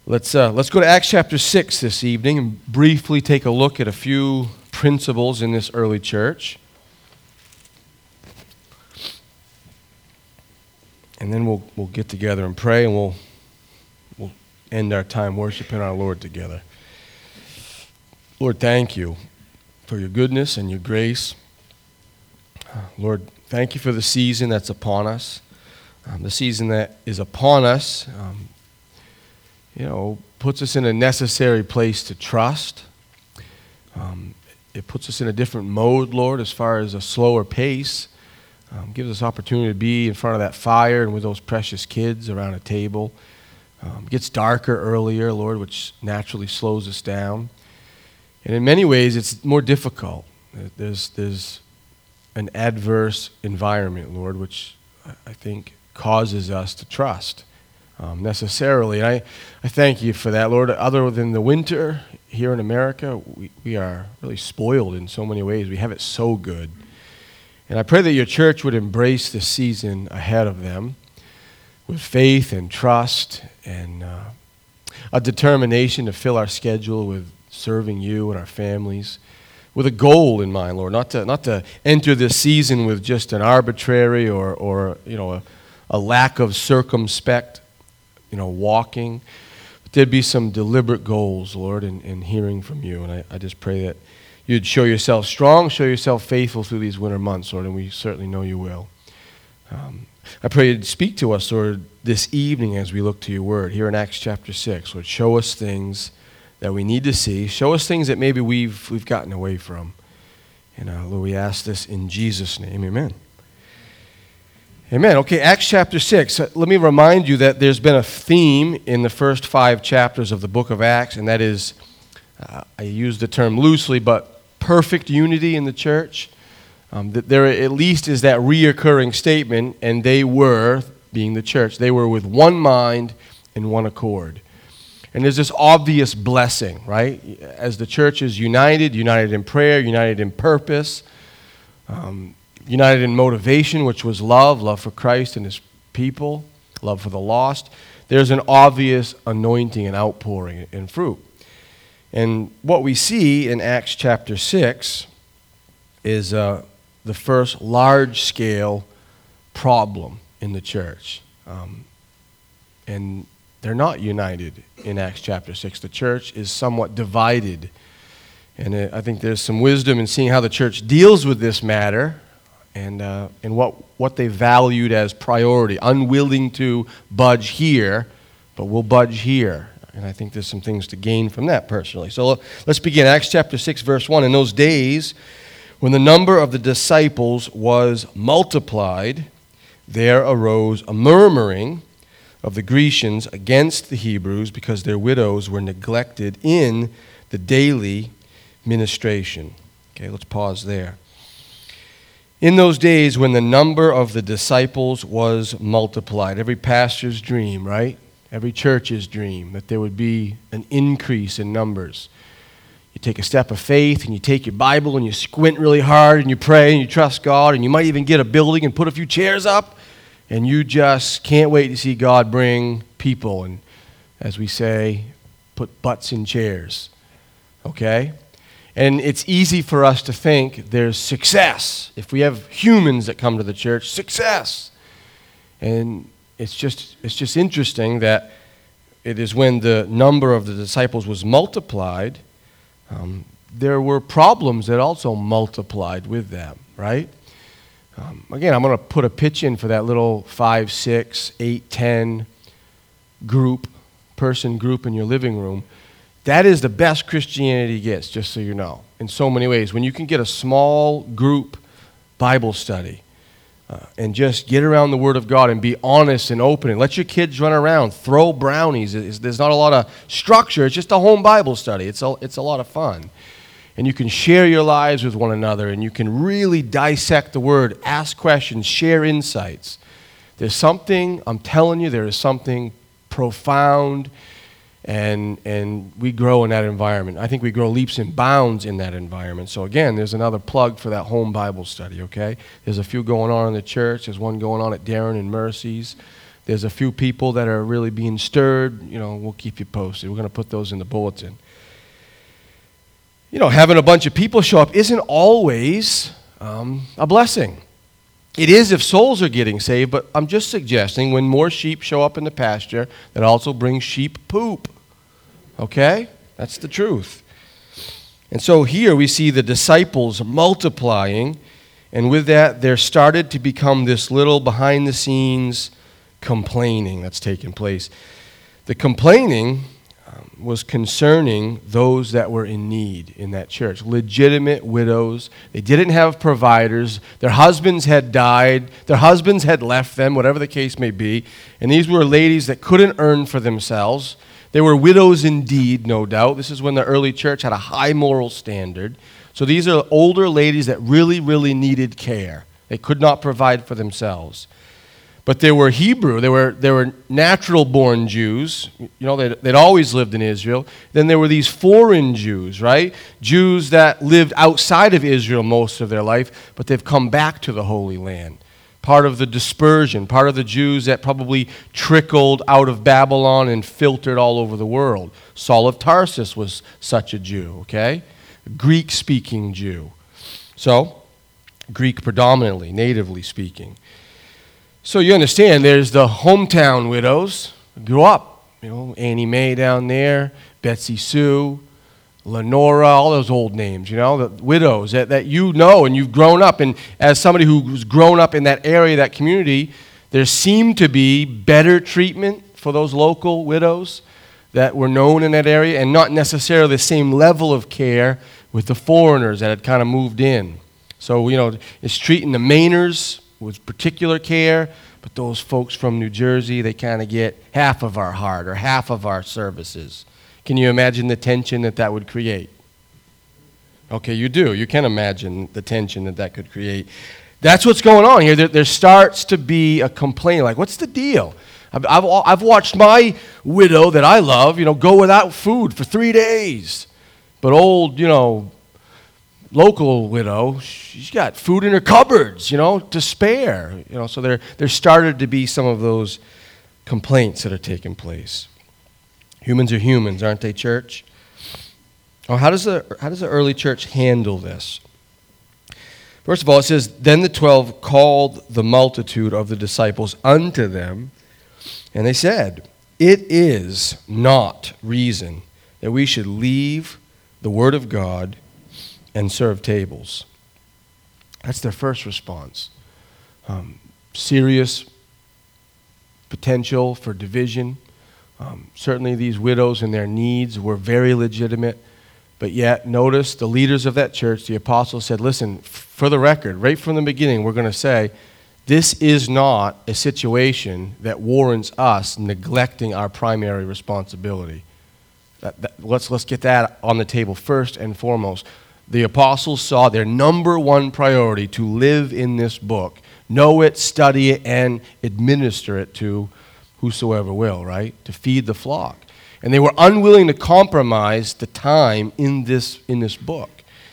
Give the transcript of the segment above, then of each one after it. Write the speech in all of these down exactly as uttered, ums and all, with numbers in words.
Let's uh, let's go to Acts chapter six this evening and briefly take a look at a few principles in this early church. And then we'll we'll get together and pray, and we'll we'll end our time worshiping our Lord together. Lord, thank you for your goodness and your grace. Lord, thank you for the season that's upon us. Um, the season that is upon us, um, you know, puts us in a necessary place to trust. Um, it puts us in a different mode, Lord, as far as a slower pace. Um, gives us opportunity to be in front of that fire and with those precious kids around a table. Um, it gets darker earlier, Lord, which naturally slows us down. And in many ways, it's more difficult. There's there's an adverse environment, Lord, which I think causes us to trust um, necessarily. And I, I thank you for that, Lord. Other than the winter here in America, we, we are really spoiled in so many ways. We have it so good. And I pray that your church would embrace the season ahead of them with faith and trust and uh, a determination to fill our schedule with serving you and our families, with a goal in mind, Lord, not to not to enter this season with just an arbitrary or or you know a, a lack of circumspect, you know, walking. But there'd be some deliberate goals, Lord, in, in hearing from you. And I, I just pray that you'd show yourself strong, show yourself faithful through these winter months, Lord, and we certainly know you will. Um, I pray you'd speak to us, Lord, this evening as we look to your word here in Acts chapter six. Lord, show us things that we need to see. Show us things that maybe we've we've gotten away from. And uh, Lord, we ask this in Jesus' name. Amen. Amen. Okay, Acts chapter six. Uh, let me remind you that there's been a theme in the first five chapters of the book of Acts, and that is, uh, I use the term loosely, but perfect unity in the church. Um, that there at least is that reoccurring statement, and they were, being the church, they were with one mind and one accord. And there's this obvious blessing, right? As the church is united, united in prayer, united in purpose, um, united in motivation, which was love, love for Christ and his people, love for the lost, there's an obvious anointing and outpouring in fruit. And what we see in Acts chapter six is uh, the first large-scale problem in the church. Um, and They're not united in Acts chapter six. The church is somewhat divided. And I think there's some wisdom in seeing how the church deals with this matter and uh, and what, what they valued as priority. Unwilling to budge here, but we'll budge here. And I think there's some things to gain from that personally. So let's begin. Acts chapter six, verse one. In those days, when the number of the disciples was multiplied, there arose a murmuring of the Grecians against the Hebrews because their widows were neglected in the daily ministration. Okay, let's pause there. In those days when the number of the disciples was multiplied, every pastor's dream, right? Every church's dream, that there would be an increase in numbers. You take a step of faith and you take your Bible and you squint really hard and you pray and you trust God and you might even get a building and put a few chairs up. And you just can't wait to see God bring people and, as we say, put butts in chairs, okay? And it's easy for us to think there's success. If we have humans that come to the church, success. And it's just it's just interesting that it is when the number of the disciples was multiplied, um, there were problems that also multiplied with them, right? Um, again, I'm going to put a pitch in for that little five, six, eight, ten group, person group in your living room. That is the best Christianity gets, just so you know, in so many ways. When you can get a small group Bible study uh, and just get around the Word of God and be honest and open and let your kids run around, throw brownies. It's, there's not a lot of structure. It's just a home Bible study. It's a, it's a lot of fun. And you can share your lives with one another, and you can really dissect the Word, ask questions, share insights. There's something, I'm telling you, there is something profound, and and we grow in that environment. I think we grow leaps and bounds in that environment. So again, there's another plug for that home Bible study, okay? There's a few going on in the church. There's one going on at Darren and Mercy's. there's a few people that are really being stirred, you know, we'll keep you posted. We're going to put those in the bulletin. You know, having a bunch of people show up isn't always um, a blessing. It is if souls are getting saved, but I'm just suggesting when more sheep show up in the pasture, that also brings sheep poop. Okay? That's the truth. And so here we see the disciples multiplying, and with that, there started to become this little behind-the-scenes complaining that's taking place. The complaining um, was concerning those that were in need in that church. Legitimate widows. They didn't have providers. Their husbands had died. Their husbands had left them, whatever the case may be. And these were ladies that couldn't earn for themselves. They were widows indeed, no doubt. This is when the early church had a high moral standard. So these are older ladies that really, really needed care. They could not provide for themselves. But they were Hebrew. They were, they were natural-born Jews. You know, they'd, they'd always lived in Israel. Then there were these foreign Jews, right? Jews that lived outside of Israel most of their life, but they've come back to the Holy Land. Part of the dispersion, part of the Jews that probably trickled out of Babylon and filtered all over the world. Saul of Tarsus was such a Jew, okay? A Greek-speaking Jew. So, Greek predominantly, natively speaking. So you understand, there's the hometown widows who grew up. You know, Annie Mae down there, Betsy Sue, Lenora, all those old names, you know, the widows that, that you know and you've grown up. And as somebody who's grown up in that area, that community, there seemed to be better treatment for those local widows that were known in that area, and not necessarily the same level of care with the foreigners that had kind of moved in. So, you know, it's treating the Mainers with particular care, but those folks from New Jersey, they kind of get half of our heart or half of our services. Can you imagine the tension that that would create? Okay, you do. You can imagine the tension that that could create. That's what's going on here. There, there starts to be a complaint, like, what's the deal? I've, I've, I've watched my widow that I love, you know, go without food for three days. But old, you know, local widow, she's got food in her cupboards, you know, to spare. You know, so there, there started to be some of those complaints that are taking place. Humans are humans, aren't they, church? Oh, how does the how does the early church handle this? First of all, it says, then the twelve called the multitude of the disciples unto them, and they said, it is not reason that we should leave the word of God and serve tables. That's their first response. Um, serious potential for division. Um, certainly these widows and their needs were very legitimate, but yet notice the leaders of that church, the apostles said, listen, for the record, right from the beginning, we're going to say, this is not a situation that warrants us neglecting our primary responsibility. That, that, let's, let's get that on the table first and foremost. The apostles saw their number one priority to live in this book, know it, study it, and administer it to whosoever will, right? To feed the flock. And they were unwilling to compromise the time in this in this book.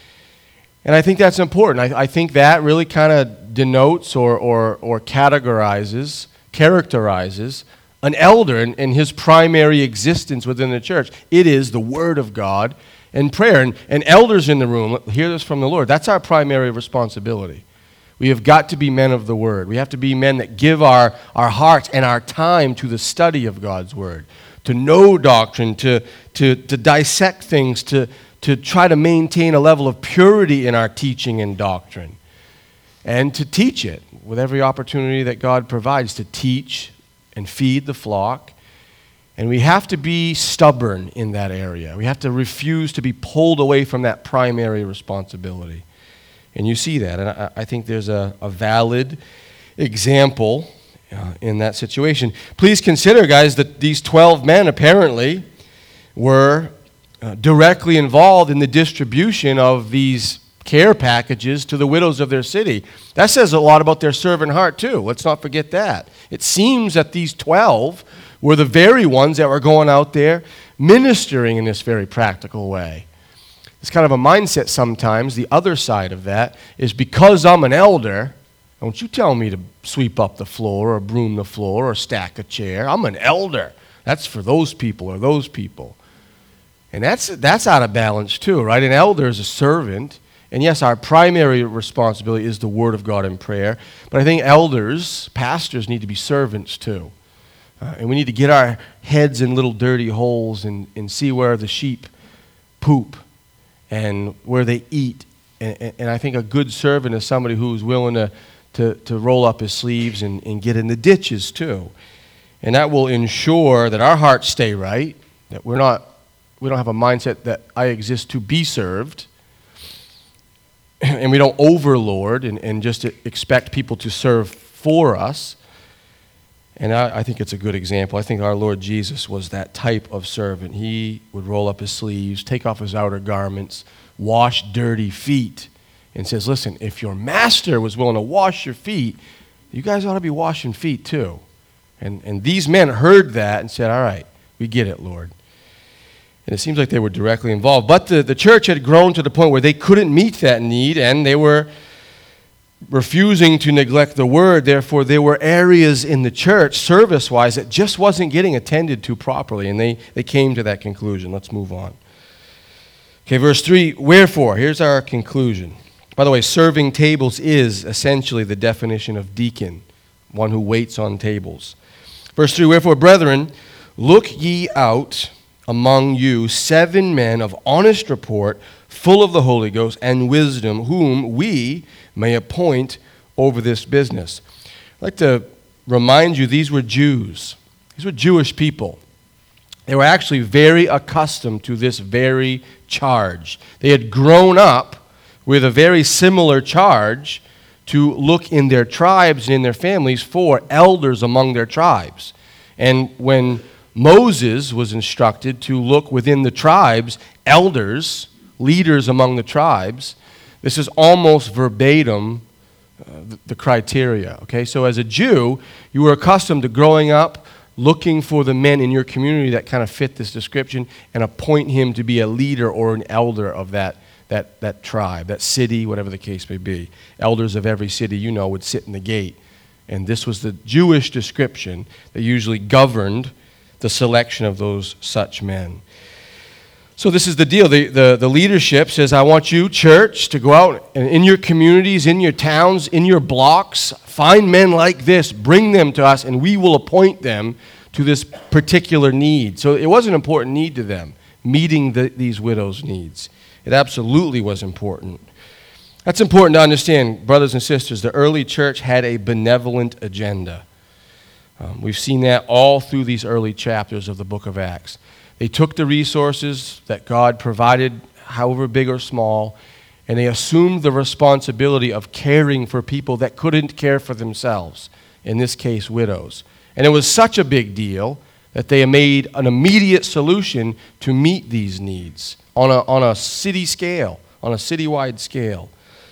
And I think that's important. I, I think that really kind of denotes or, or, or categorizes, characterizes an elder and, and his primary existence within the church. It is the Word of God and prayer. And, and elders in the room, hear this from the Lord. That's our primary responsibility. We have got to be men of the Word. We have to be men that give our, our hearts and our time to the study of God's Word, to know doctrine, to, to, to dissect things, to, to try to maintain a level of purity in our teaching and doctrine, and to teach it with every opportunity that God provides to teach and feed the flock. And we have to be stubborn in that area. We have to refuse to be pulled away from that primary responsibility. And you see that, and I, I think there's a, a valid example uh, in that situation. Please consider, guys, that these twelve men apparently were uh, directly involved in the distribution of these care packages to the widows of their city. That says a lot about their servant heart, too. Let's not forget that. It seems that these twelve were the very ones that were going out there ministering in this very practical way. It's kind of a mindset sometimes. The other side of that is because I'm an elder, Don't you tell me to sweep up the floor or broom the floor or stack a chair. I'm an elder. That's for those people or those people. And that's that's out of balance too, right? An elder is a servant. And yes, our primary responsibility is the Word of God and prayer. But I think elders, pastors, need to be servants too. Uh, and we need to get our heads in little dirty holes and, and see where the sheep poop and where they eat. And, and I think a good servant is somebody who's willing to, to, to roll up his sleeves and, and get in the ditches too. And that will ensure that our hearts stay right, that we're not, we don't have a mindset that I exist to be served, and we don't overlord and, and just expect people to serve for us. And I, I think it's a good example. I think our Lord Jesus was that type of servant. He would roll up his sleeves, take off his outer garments, wash dirty feet, and says, listen, if your master was willing to wash your feet, you guys ought to be washing feet too. And, and these men heard that and said, all right, we get it, Lord. And it seems like they were directly involved. But the, the church had grown to the point where they couldn't meet that need, and they were refusing to neglect the word. Therefore, there were areas in the church, service-wise, that just wasn't getting attended to properly, and they, they came to that conclusion. Let's move on. Okay, verse three, wherefore, here's our conclusion. By the way, serving tables is essentially the definition of deacon, one who waits on tables. Verse three, wherefore, brethren, look ye out among you seven men of honest report, full of the Holy Ghost and wisdom, whom we may appoint over this business. I'd like to remind you, these were Jews. These were Jewish people. They were actually very accustomed to this very charge. They had grown up with a very similar charge to look in their tribes and in their families for elders among their tribes. And when Moses was instructed to look within the tribes, elders, leaders among the tribes, this is almost verbatim uh, the, the criteria. Okay, so as a Jew, you were accustomed to growing up, looking for the men in your community that kind of fit this description and appoint him to be a leader or an elder of that, that, that tribe, that city, whatever the case may be. Elders of every city, you know, would sit in the gate. And this was the Jewish description that usually governed the selection of those such men. So this is the deal. The, the, the leadership says, I want you, church, to go out and in your communities, in your towns, in your blocks, find men like this, bring them to us, and we will appoint them to this particular need. So it was an important need to them, meeting the, these widows' needs. It absolutely was important. That's important to understand, brothers and sisters. The early church had a benevolent agenda. Um, we've seen that all through these early chapters of the book of Acts. They took the resources that God provided, however big or small, and they assumed the responsibility of caring for people that couldn't care for themselves, in this case, widows. And it was such a big deal that they made an immediate solution to meet these needs on a, on a city scale, on a citywide scale.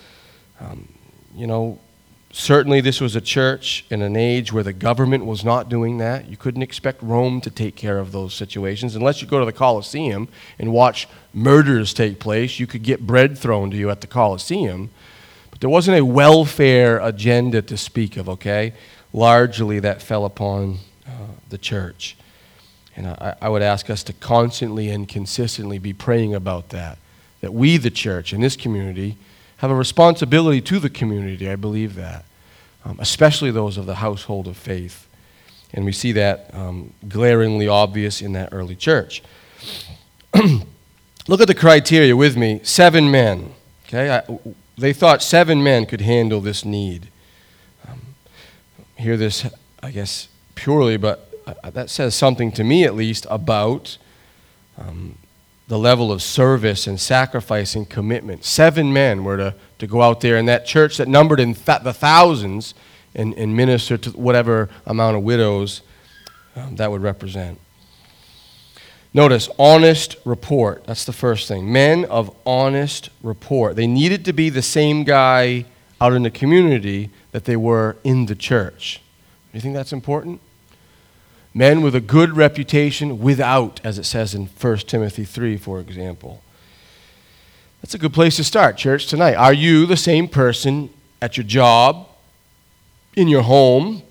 Um, you know, certainly this was a church in an age where the government was not doing that. You couldn't expect Rome to take care of those situations. Unless you go to the Colosseum and watch murders take place, you could get bread thrown to you at the Colosseum. But there wasn't a welfare agenda to speak of, okay? Largely that fell upon uh, the church. And I, I would ask us to constantly and consistently be praying about that, that we, the church, in this community, have a responsibility to the community. I believe that, um, especially those of the household of faith. And we see that um, glaringly obvious in that early church. Look at the criteria with me. Seven men. Okay, I, they thought seven men could handle this need. Um, hear this, I guess, purely, but uh, that says something to me, at least, about um, the level of service and sacrifice and commitment. Seven men were to, to go out there in that church that numbered in th- the thousands and, and minister to whatever amount of widows um, that would represent. Notice, honest report. That's the first thing. Men of honest report. They needed to be the same guy out in the community that they were in the church. Do you think that's important? Men with a good reputation without, as it says in First Timothy three, for example. That's a good place to start, church, tonight. Are you the same person at your job, in your home,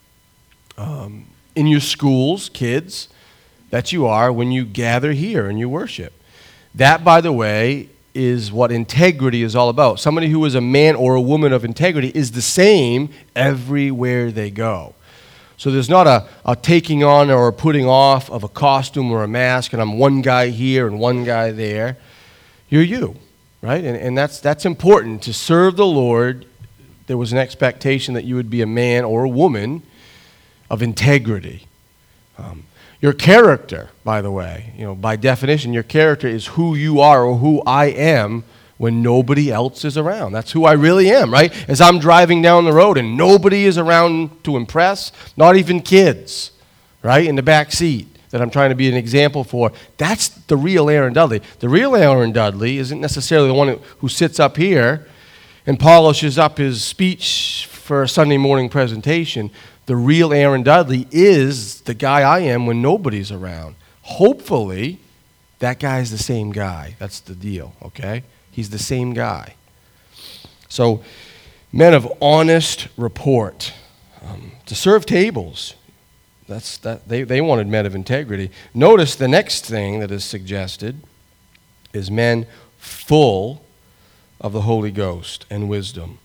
um, in your schools, kids, that you are when you gather here and you worship. That, by the way, is what integrity is all about. Somebody who is a man or a woman of integrity is the same everywhere they go. So there's not a, a taking on or a putting off of a costume or a mask, and I'm one guy here and one guy there. You're you, right? And, and that's, that's important. To serve the Lord, there was an expectation that you would be a man or a woman of integrity. Um, Your character, by the way, you know, by definition, your character is who you are or who I am when nobody else is around. That's who I really am, right? As I'm driving down the road and nobody is around to impress, not even kids, right, in the back seat that I'm trying to be an example for. That's the real Aaron Dudley. The real Aaron Dudley isn't necessarily the one who sits up here and polishes up his speech for a Sunday morning presentation. The real Aaron Dudley is the guy I am when nobody's around. Hopefully, that guy's the same guy. That's the deal, okay? He's the same guy. So, men of honest report. Um, to serve tables, that's that. They, they wanted men of integrity. Notice the next thing that is suggested is men full of the Holy Ghost and wisdom.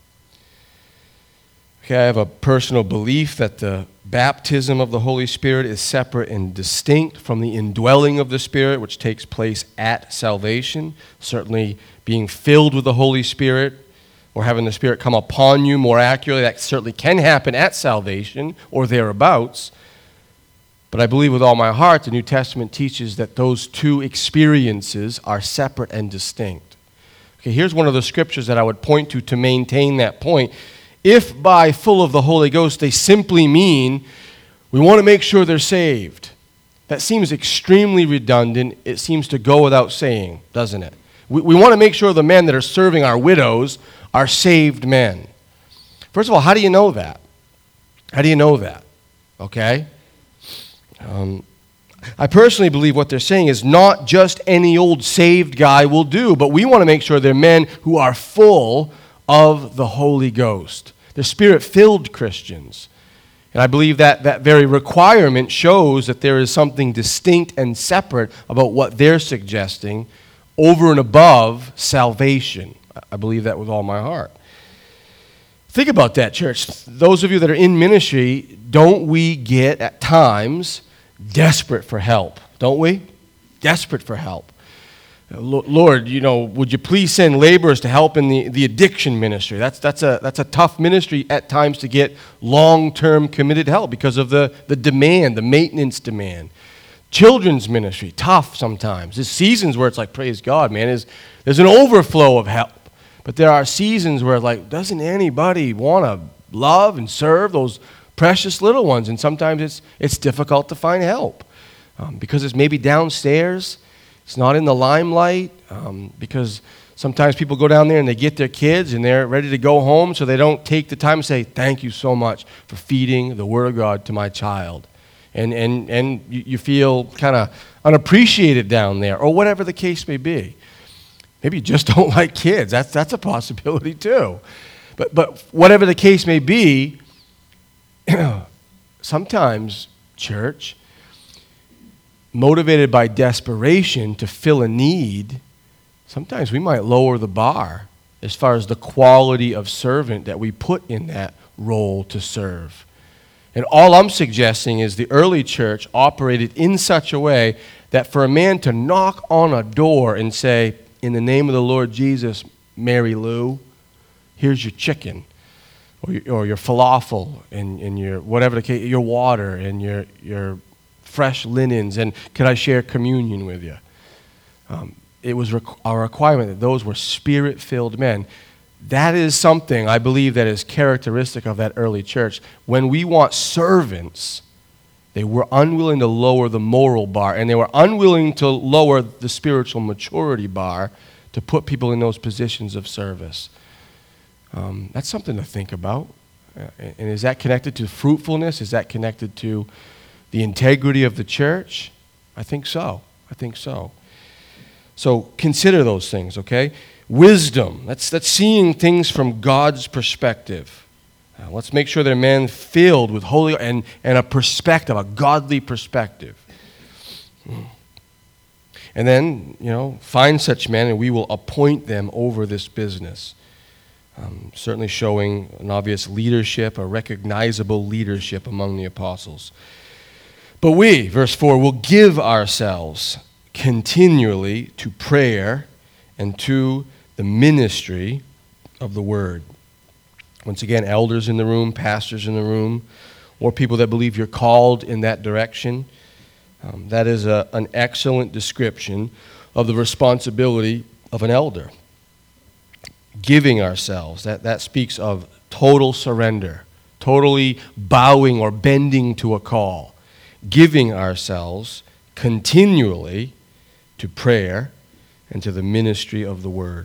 Okay, I have a personal belief that the baptism of the Holy Spirit is separate and distinct from the indwelling of the Spirit, which takes place at salvation. Certainly being filled with the Holy Spirit or having the Spirit come upon you more accurately, that certainly can happen at salvation or thereabouts. But I believe with all my heart the New Testament teaches that those two experiences are separate and distinct. Okay, here's one of the scriptures that I would point to to maintain that point. If by full of the Holy Ghost they simply mean we want to make sure they're saved, that seems extremely redundant. It seems to go without saying, doesn't it? We, we want to make sure the men that are serving our widows are saved men. First of all, how do you know that? How do you know that? Okay? Um, I personally believe what they're saying is not just any old saved guy will do, but we want to make sure they're men who are full of the Holy Ghost. They're Spirit-filled Christians. And I believe that that very requirement shows that there is something distinct and separate about what they're suggesting over and above salvation. I believe that with all my heart. Think about that, church. Those of you that are in ministry, don't we get at times desperate for help? Don't we? Desperate for help. Lord, you know, would you please send laborers to help in the, the addiction ministry? That's that's a that's a tough ministry at times to get long-term committed help because of the, the demand, the maintenance demand. Children's ministry, tough sometimes. There's seasons where it's like, praise God, man, there's, there's an overflow of help. But there are seasons where like, doesn't anybody want to love and serve those precious little ones? And sometimes it's it's difficult to find help um, because it's maybe downstairs. It's not in the limelight um, because sometimes people go down there and they get their kids and they're ready to go home, so they don't take the time to say, thank you so much for feeding the Word of God to my child. And and, and you, you feel kind of unappreciated down there, or whatever the case may be. Maybe you just don't like kids. That's, that's a possibility too. But, but whatever the case may be, sometimes, church, motivated by desperation to fill a need, sometimes we might lower the bar as far as the quality of servant that we put in that role to serve. And all I'm suggesting is the early church operated in such a way that for a man to knock on a door and say, in the name of the Lord Jesus, Mary Lou, here's your chicken, or your, or your falafel, and, and your whatever the case, your water, and your your fresh linens, and could I share communion with you? Um, it was rec- a requirement that those were Spirit-filled men. That is something I believe that is characteristic of that early church. When we want servants, they were unwilling to lower the moral bar, and they were unwilling to lower the spiritual maturity bar to put people in those positions of service. Um, that's something to think about. Uh, and is that connected to fruitfulness? Is that connected to the integrity of the church? I think so. I think so. So consider those things, okay? Wisdom. That's, that's seeing things from God's perspective. Uh, let's make sure they're men filled with holy and, and a perspective, a godly perspective. And then, you know, find such men and we will appoint them over this business. Um, certainly showing an obvious leadership, a recognizable leadership among the apostles. But we, verse four, will give ourselves continually to prayer and to the ministry of the word. Once again, elders in the room, pastors in the room, or people that believe you're called in that direction. Um, that is a, an excellent description of the responsibility of an elder. Giving ourselves, that, that speaks of total surrender, totally bowing or bending to a call. Giving ourselves continually to prayer and to the ministry of the word.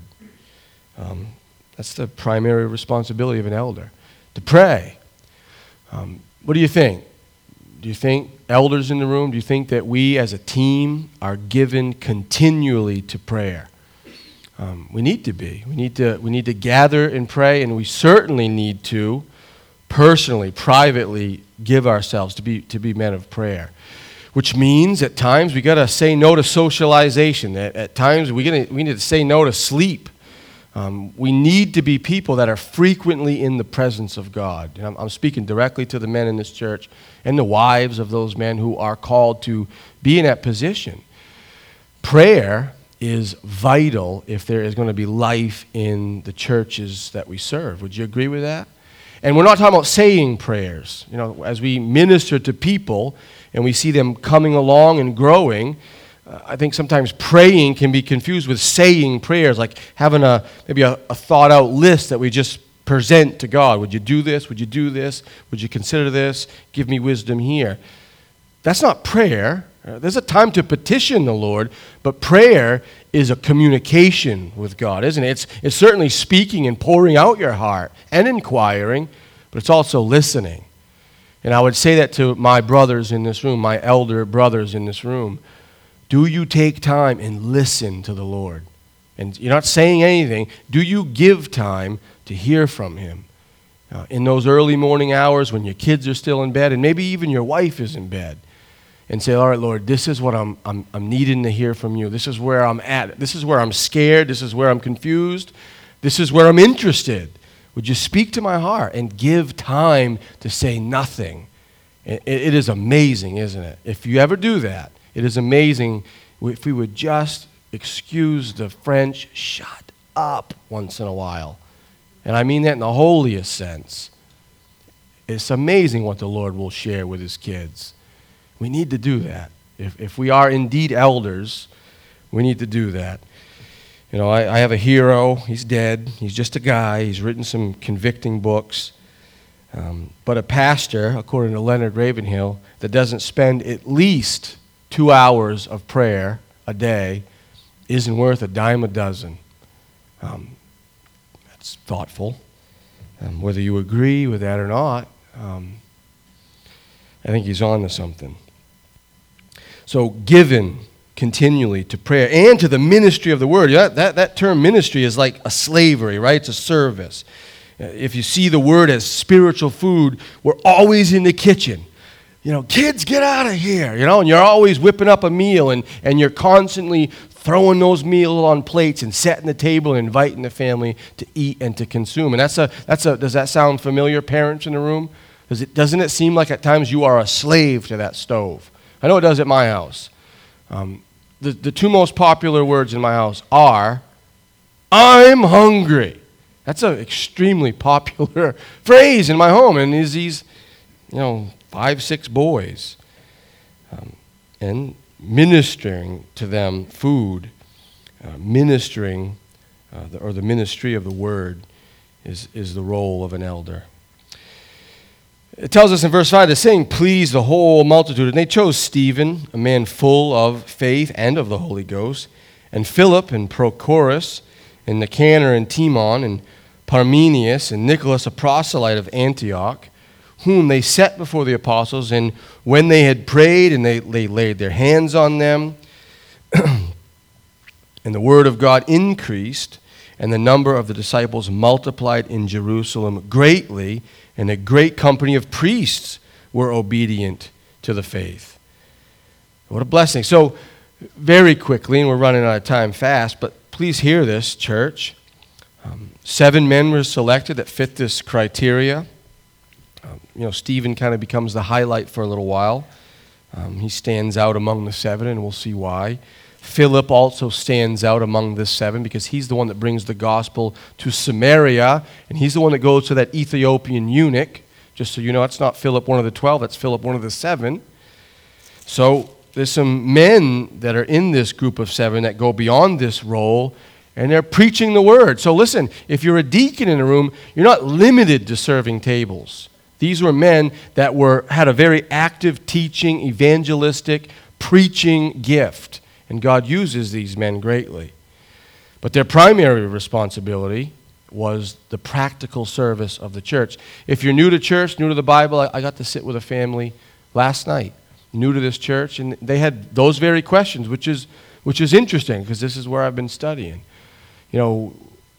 Um, that's the primary responsibility of an elder, to pray. Um, what do you think? Do you think, elders in the room, do you think that we as a team are given continually to prayer? Um, we need to be. We need to, we need to gather and pray, and we certainly need to personally, privately give ourselves to be, to be men of prayer. Which means at times we got to say no to socialization. At, at times we, gotta, we need to say no to sleep. Um, we need to be people that are frequently in the presence of God. And I'm, I'm speaking directly to the men in this church and the wives of those men who are called to be in that position. Prayer is vital if there is going to be life in the churches that we serve. Would you agree with that? And we're not talking about saying prayers. You know, as we minister to people and we see them coming along and growing, uh, I think sometimes praying can be confused with saying prayers, like having a maybe a, a thought out list that we just present to God. Would you do this? Would you do this? Would you consider this? Give me wisdom here. That's not prayer. Uh, there's a time to petition the Lord, but prayer is a communication with God, isn't it? It's, it's certainly speaking and pouring out your heart and inquiring, but it's also listening. And I would say that to my brothers in this room, my elder brothers in this room. Do you take time and listen to the Lord? And you're not saying anything. Do you give time to hear from Him? Uh, in those early morning hours when your kids are still in bed and maybe even your wife is in bed. And say, all right, Lord, this is what I'm, I'm, I'm needing to hear from you. This is where I'm at. This is where I'm scared. This is where I'm confused. This is where I'm interested. Would you speak to my heart and give time to say nothing? It, it is amazing, isn't it? If you ever do that, it is amazing if we would just excuse the French, shut up once in a while. And I mean that in the holiest sense. It's amazing what the Lord will share with His kids. We need to do that. If if we are indeed elders, we need to do that. You know, I, I have a hero. He's dead. He's just a guy. He's written some convicting books. Um, but a pastor, according to Leonard Ravenhill, that doesn't spend at least two hours of prayer a day isn't worth a dime a dozen. Um, that's thoughtful. Um, whether you agree with that or not, um, I think he's on to something. So given continually to prayer and to the ministry of the word. That, that, that term ministry is like a slavery, right? It's a service. If you see the word as spiritual food, we're always in the kitchen. You know, kids, get out of here, you know, and you're always whipping up a meal and, and you're constantly throwing those meals on plates and setting the table and inviting the family to eat and to consume. And that's a, that's a, does that sound familiar, parents in the room? Does it, doesn't it seem like at times you are a slave to that stove? I know it does at my house. Um, the, the two most popular words in my house are, I'm hungry. That's an extremely popular phrase in my home. And is these, you know, five, six boys. Um, and ministering to them food, uh, ministering, uh, the, or the ministry of the word is, is the role of an elder. It tells us in verse five, the saying pleased the whole multitude. And they chose Stephen, a man full of faith and of the Holy Ghost, and Philip and Prochorus, and Nicanor and Timon, and Parmenius, and Nicholas, a proselyte of Antioch, whom they set before the apostles. And when they had prayed, and they, they laid their hands on them, and the word of God increased, and the number of the disciples multiplied in Jerusalem greatly, and a great company of priests were obedient to the faith. What a blessing. So, very quickly, and we're running out of time fast, but please hear this, church. Um, seven men were selected that fit this criteria. Um, you know, Stephen kind of becomes the highlight for a little while. Um, he stands out among the seven, and we'll see why. Philip also stands out among the seven because he's the one that brings the gospel to Samaria, and he's the one that goes to that Ethiopian eunuch. Just so you know, it's not Philip, one of the twelve, that's Philip, one of the seven. So there's some men that are in this group of seven that go beyond this role, and they're preaching the word. So listen, if you're a deacon in a room, you're not limited to serving tables. These were men that were had a very active teaching, evangelistic, preaching gift. And God uses these men greatly. But their primary responsibility was the practical service of the church. If you're new to church, new to the Bible, I, I got to sit with a family last night, new to this church, and they had those very questions, which is which is interesting because this is where I've been studying. You know,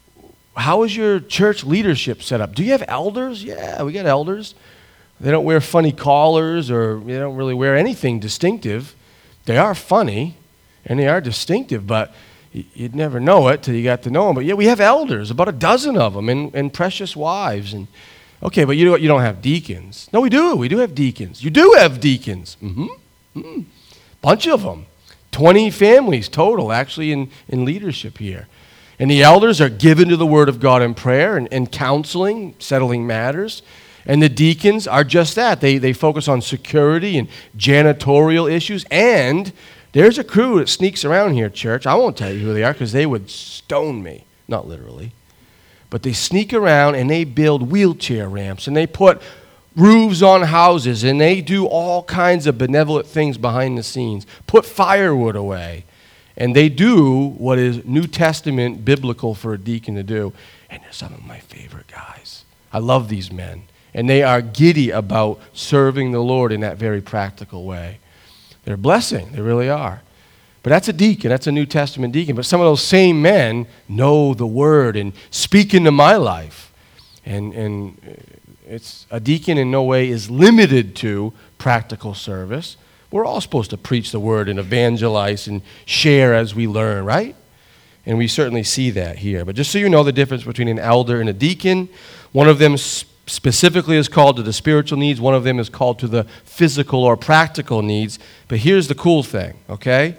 how is your church leadership set up? Do you have elders? Yeah, we got elders. They don't wear funny collars or they don't really wear anything distinctive. They are funny and they are distinctive, but you'd never know it till you got to know them. But yeah, we have elders, about a dozen of them, and, and precious wives. And okay, but you you don't have deacons. No, we do. We do have deacons. You do have deacons. Mm-hmm. Mm-hmm. Bunch of them. twenty families total, actually, in, in leadership here. And the elders are given to the Word of God in prayer and, and counseling, settling matters. And the deacons are just that. They, they focus on security and janitorial issues. And there's a crew that sneaks around here, church. I won't tell you who they are because they would stone me. Not literally. But they sneak around and they build wheelchair ramps and they put roofs on houses and they do all kinds of benevolent things behind the scenes. Put firewood away. And they do what is New Testament biblical for a deacon to do. And they're some of my favorite guys. I love these men. And they are giddy about serving the Lord in that very practical way. They're a blessing. They really are. But that's a deacon. That's a New Testament deacon. But some of those same men know the Word and speak into my life. And, and it's a deacon in no way is limited to practical service. We're all supposed to preach the Word and evangelize and share as we learn, right? And we certainly see that here. But just so you know the difference between an elder and a deacon, one of them specifically is called to the spiritual needs. One of them is called to the physical or practical needs. But here's the cool thing, okay?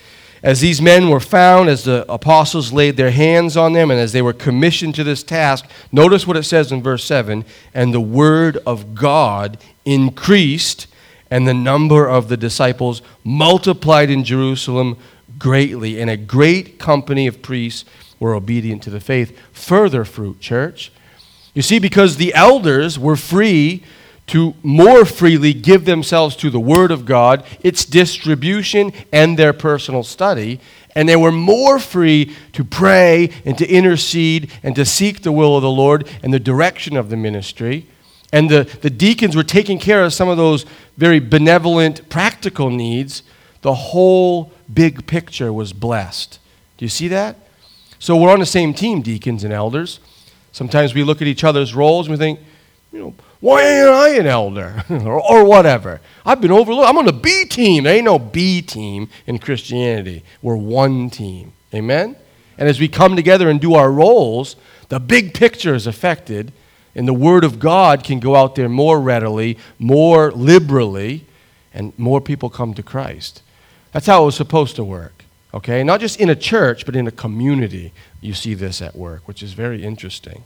As these men were found, as the apostles laid their hands on them, and as they were commissioned to this task, notice what it says in verse seven, and the word of God increased, and the number of the disciples multiplied in Jerusalem greatly, and a great company of priests were obedient to the faith. Further fruit, church. You see, because the elders were free to more freely give themselves to the Word of God, its distribution, and their personal study, and they were more free to pray and to intercede and to seek the will of the Lord and the direction of the ministry. And the, the deacons were taking care of some of those very benevolent, practical needs. The whole big picture was blessed. Do you see that? So we're on the same team, deacons and elders. Sometimes we look at each other's roles and we think, you know, why ain't I an elder? or, or whatever. I've been overlooked. I'm on the B team. There ain't no B team in Christianity. We're one team. Amen? And as we come together and do our roles, the big picture is affected, and the Word of God can go out there more readily, more liberally, and more people come to Christ. That's how it was supposed to work. Okay? Not just in a church, but in a community. You see this at work, which is very interesting.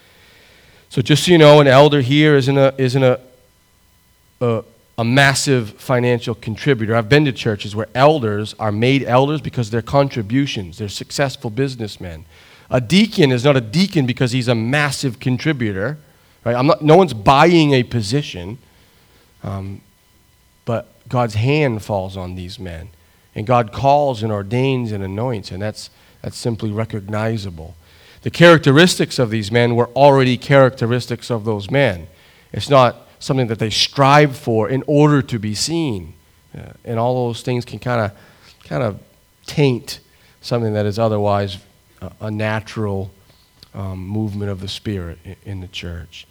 So just so you know, an elder here isn't a, isn't a, a, a massive financial contributor. I've been to churches where elders are made elders because of their contributions. They're successful businessmen. A deacon is not a deacon because he's a massive contributor. Right? I'm not, no one's buying a position, um, but God's hand falls on these men. And God calls and ordains and anoints, and that's that's simply recognizable. The characteristics of these men were already characteristics of those men. It's not something that they strive for in order to be seen. Uh, and all those things can kind of kind of taint something that is otherwise a, a natural um, movement of the Spirit in, in the church.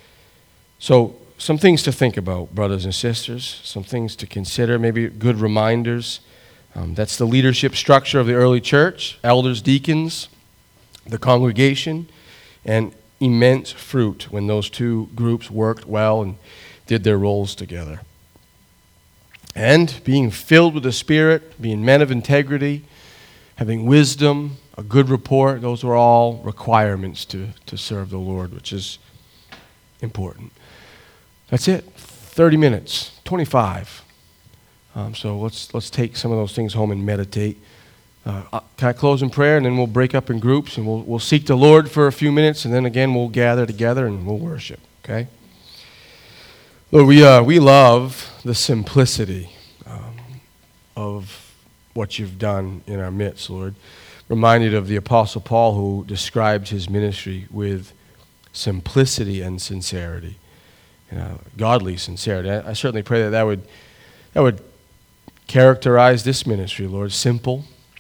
So some things to think about, brothers and sisters, some things to consider, maybe good reminders. Um, that's the leadership structure of the early church: elders, deacons, the congregation, and immense fruit when those two groups worked well and did their roles together. And being filled with the Spirit, being men of integrity, having wisdom, a good report, those are all requirements to, to serve the Lord, which is important. That's it. thirty minutes, twenty-five. Um, so let's let's take some of those things home and meditate. Uh, can I close in prayer, and then we'll break up in groups, and we'll we'll seek the Lord for a few minutes, and then again we'll gather together and we'll worship. Okay. Lord, we uh, we love the simplicity um, of what you've done in our midst, Lord. Reminded of the Apostle Paul, who describes his ministry with simplicity and sincerity. You know, godly sincerity. I, I certainly pray that that would that would characterize this ministry, Lord. Simple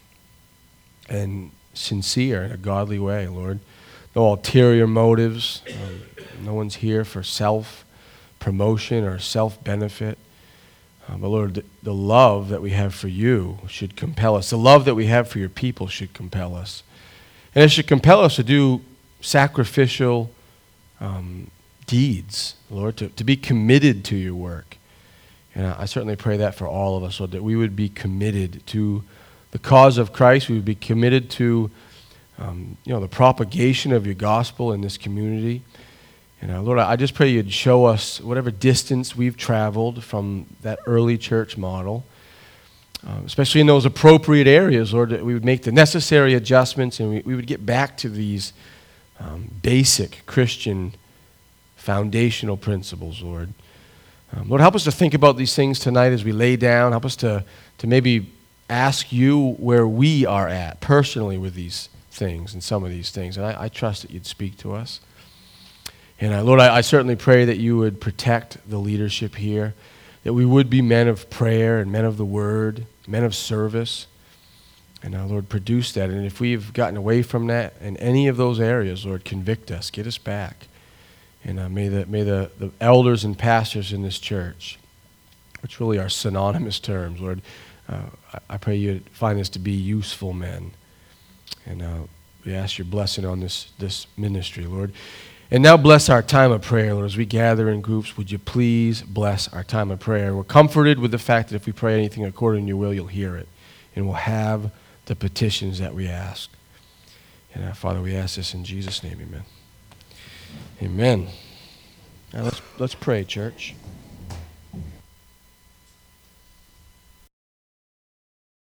and sincere in a godly way, Lord. No ulterior motives. Um, no one's here for self-promotion or self-benefit. Uh, but Lord, the, the love that we have for you should compel us. The love that we have for your people should compel us. And it should compel us to do sacrificial um deeds, Lord, to, to be committed to your work. And I, I certainly pray that for all of us, Lord, that we would be committed to the cause of Christ. We would be committed to, um, you know, the propagation of your gospel in this community. And uh, Lord, I, I just pray you'd show us whatever distance we've traveled from that early church model, uh, especially in those appropriate areas, Lord, that we would make the necessary adjustments and we, we would get back to these um, basic Christian foundational principles, Lord. Um, Lord, help us to think about these things tonight as we lay down. Help us to, to maybe ask you where we are at personally with these things and some of these things. And I, I trust that you'd speak to us. And uh, Lord, I, I certainly pray that you would protect the leadership here, that we would be men of prayer and men of the word, men of service. And uh, Lord, produce that. And if we've gotten away from that in any of those areas, Lord, convict us, get us back. And uh, may the may the, the elders and pastors in this church, which really are synonymous terms, Lord, uh, I, I pray you find us to be useful men. And uh, we ask your blessing on this, this ministry, Lord. And now bless our time of prayer, Lord. As we gather in groups, would you please bless our time of prayer? We're comforted with the fact that if we pray anything according to your will, you'll hear it. And we'll have the petitions that we ask. And uh, Father, we ask this in Jesus' name, amen. Amen. Now let's let's pray, church.